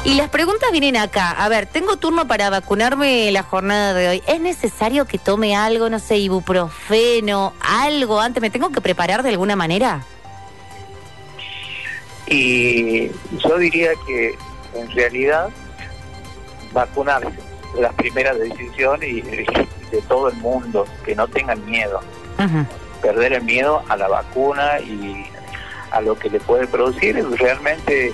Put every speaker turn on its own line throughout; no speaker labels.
Y las preguntas vienen acá. A ver, tengo turno para vacunarme la jornada de hoy. ¿Es necesario que tome algo, no sé, ibuprofeno, algo antes? ¿Me tengo que preparar de alguna manera?
Y yo diría que en realidad vacunarse es la primera decisión y de todo el mundo, que no tengan miedo. Perder el miedo a la vacuna y a lo que le puede producir. Realmente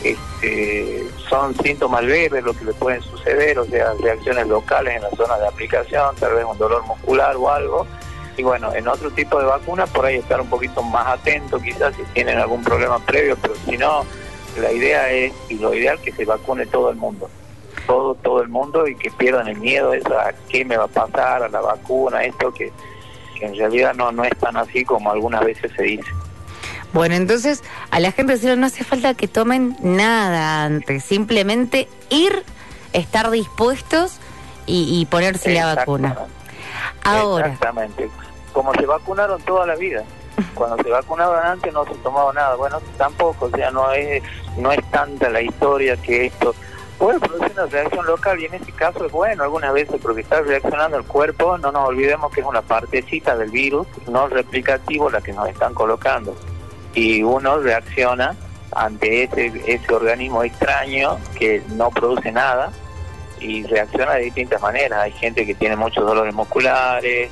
son síntomas leves lo que le pueden suceder, o sea, reacciones locales en la zona de aplicación, tal vez un dolor muscular o algo. Y bueno, en otro tipo de vacunas por ahí estar un poquito más atento quizás si tienen algún problema previo, pero si no, la idea es, y lo ideal, que se vacune todo el mundo. Todo el mundo, y que pierdan el miedo a qué me va a pasar a la vacuna, esto que en realidad no es tan así como algunas veces se dice.
Bueno, entonces a la gente decirle, no hace falta que tomen nada antes, simplemente ir, estar dispuestos y ponerse la vacuna. Ahora.
Exactamente, como se vacunaron toda la vida. Cuando se vacunaban antes no se tomaba nada, bueno, tampoco, o sea, no es tanta la historia que esto puede producir una reacción local, y en este caso es bueno algunas veces porque está reaccionando el cuerpo. No nos olvidemos que es una partecita del virus no replicativo la que nos están colocando, y uno reacciona ante ese organismo extraño que no produce nada y reacciona de distintas maneras. Hay gente que tiene muchos dolores musculares,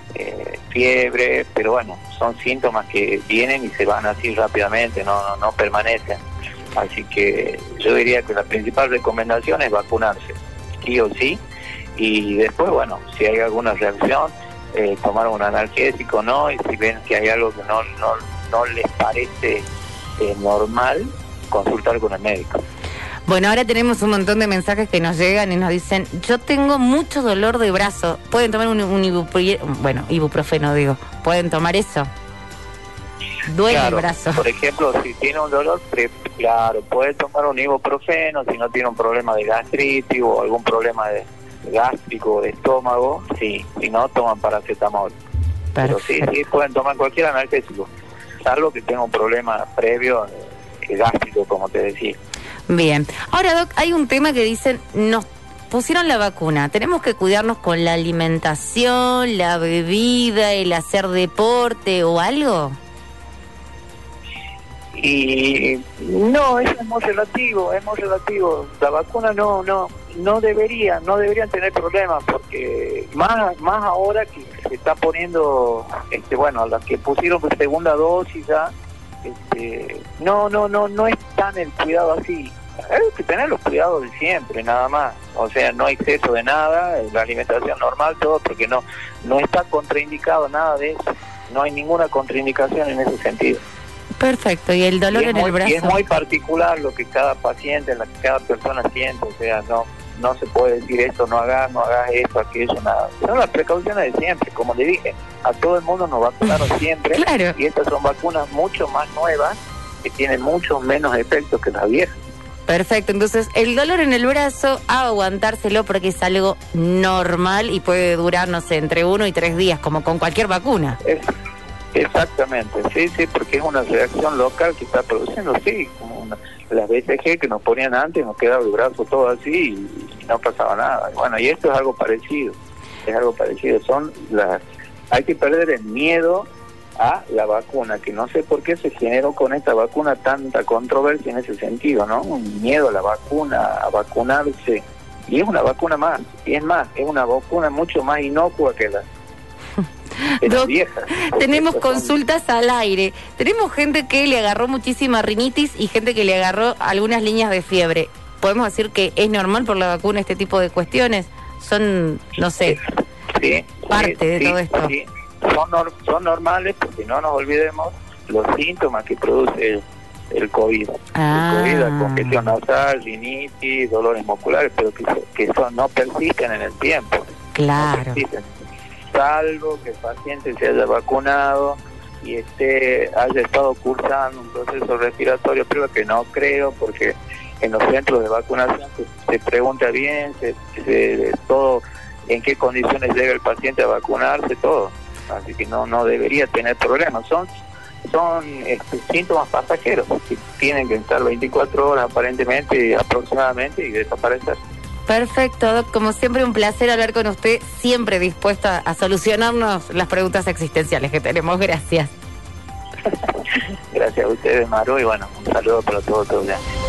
fiebre, pero bueno, son síntomas que vienen y se van así rápidamente, no permanecen. Así que yo diría que la principal recomendación es vacunarse, sí o sí, y después, bueno, si hay alguna reacción, tomar un analgésico, ¿no? Y si ven que hay algo que no les parece normal, consultar con el médico.
Bueno, ahora tenemos un montón de mensajes que nos llegan y nos dicen, yo tengo mucho dolor de brazo, ¿pueden tomar un ibuprofeno, digo, pueden tomar eso? Duele
claro,
el brazo.
Por ejemplo, si tiene un dolor, claro, puede tomar un ibuprofeno. Si no tiene un problema de gastritis o algún problema de gástrico o de estómago, sí. Si no, toman paracetamol.
Perfecto.
Pero sí pueden tomar cualquier analgésico, salvo que tenga un problema previo gástrico, como te decía.
Bien. Ahora, Doc, hay un tema que dicen, nos pusieron la vacuna, tenemos que cuidarnos con la alimentación, la bebida, el hacer deporte o algo.
Y no, eso es muy relativo, La vacuna no deberían tener problemas, porque más ahora que se está poniendo, bueno, las que pusieron por segunda dosis ya, no es tan el cuidado así. Hay que tener los cuidados de siempre, nada más. O sea, no exceso de nada, la alimentación normal, todo, porque no está contraindicado nada de eso. No hay ninguna contraindicación en ese sentido.
Perfecto, y el dolor en el brazo.
Y es muy particular lo que cada paciente, lo que cada persona siente, o sea, no se puede decir esto, no hagas esto, aquello, nada. Son las precauciones de siempre, como le dije, a todo el mundo nos vacunaron siempre,
claro.
Y estas son vacunas mucho más nuevas, que tienen muchos menos efectos que las viejas.
Perfecto, entonces el dolor en el brazo, a aguantárselo porque es algo normal y puede durar, no sé, entre 1 y 3 días, como con cualquier vacuna.
Exactamente, sí, porque es una reacción local que está produciendo, sí, como las BCG que nos ponían antes, nos quedaba el brazo todo así y no pasaba nada. Bueno, y esto es algo parecido, hay que perder el miedo a la vacuna, que no sé por qué se generó con esta vacuna tanta controversia en ese sentido, ¿no? Un miedo a la vacuna, a vacunarse, y es una vacuna más, y es una vacuna mucho más inocua que la
Doc,
viejas.
Tenemos consultas al aire. Tenemos gente que le agarró muchísima rinitis y gente que le agarró algunas líneas de fiebre. ¿Podemos decir que es normal por la vacuna este tipo de cuestiones? Son, no sé, parte de todo esto.
Sí. Son normales, porque no nos olvidemos los síntomas que produce el COVID. El COVID, la congestión nasal, rinitis, dolores musculares, pero que no persisten en el tiempo.
Claro.
Salvo que el paciente se haya vacunado y haya estado cursando un proceso respiratorio, pero que no creo, porque en los centros de vacunación se pregunta bien, todo, en qué condiciones llega el paciente a vacunarse, todo. Así que no debería tener problemas. son síntomas pasajeros que tienen que estar 24 horas aparentemente, aproximadamente, y desaparecer.
Perfecto, Doc. Como siempre, un placer hablar con usted, siempre dispuesto a solucionarnos las preguntas existenciales que tenemos. Gracias.
Gracias a ustedes, Maru, y bueno, un saludo para todos.